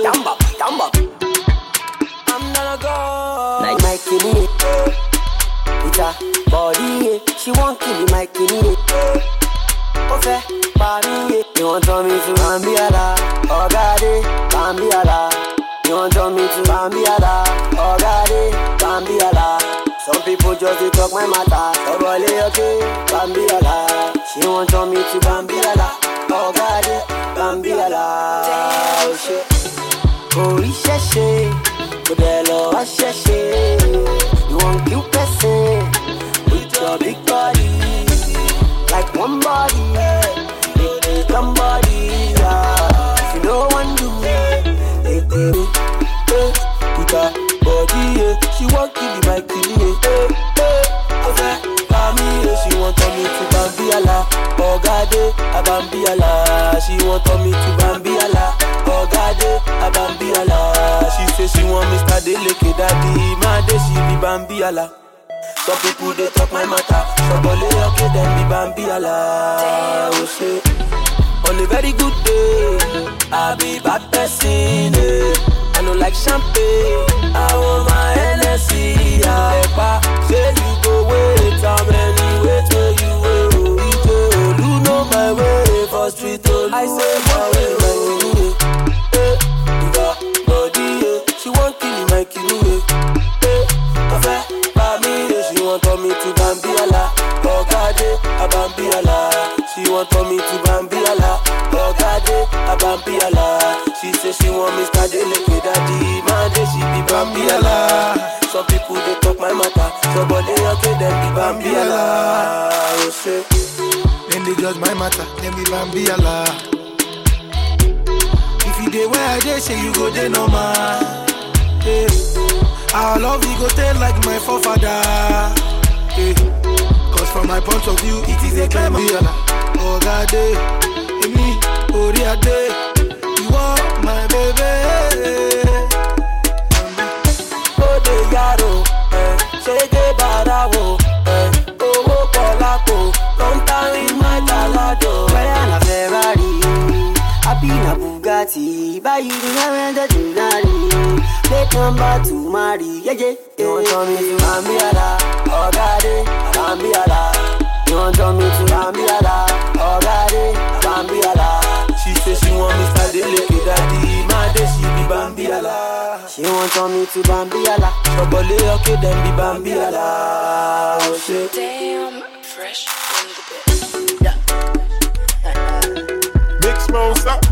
Jamba. I'm not a girl. Like my kidney. It's a body. She won't kill me, my kidney. Okay, body. You want me to Bambiala? Oh God, Bambiala. You want me to Bambiala? Oh God, Bambiala. Some people just they talk my matter. So okay, Bambiala. She want me to Bambiala. Oh God, Bambiala. Oh shit. Oh isheshe. Kodelo asheshe. You want kill person with your big body, like one body, big somebody. If you know one do, with her body, she want kill the mic till she want me to Bambiala. Oh God, Bambiala. She want me to Bambiala. Oh God, Bambiala. She say she want Mr. Deleke Daddy. My day she be Bambiala. Some people they talk my matter. Somebody okay then be Bambiala. Oh shit. On a very good day, I be bad person. I don't like champagne. I want my NSC. Say you go wait, how many wait till you will. You know my way for street. I say my way, my kidney. Body, she won't kill me, my kidney. She want me to Bambiala. Oh God, Bambiala. She want me to Bambiala. Oh God, Bambiala. She say she want Mr. Deleke Daddy. Man, she be Bambiala. Some people they talk my matter. Somebody okay then be Bambiala. Oh shit. Then they judge my matter. Then be Bambiala. If you dey where I dey, say you go dey normal. Hey. Our love you go tell like my forefather. Hey. Cause from my point of view, it is a climb. Oh God, me, Oriade, you are my baby. Oh de yaro, shege barawo, oh polako, long time in my talado. Mariana Ferrari, happy na Bugatti, buy you the Denari. Plate number 2 marry, yeah. You want me to Bambiala, oh God, Bambiala. You want me to Bambiala, oh God, Bambiala. She say she want Mr. Deleke Daddy, my day she be Bambiala. She want me to Bambiala, somebody okay then be Bambiala. Oh shit. Damn, fresh on the bed. Big Smoke,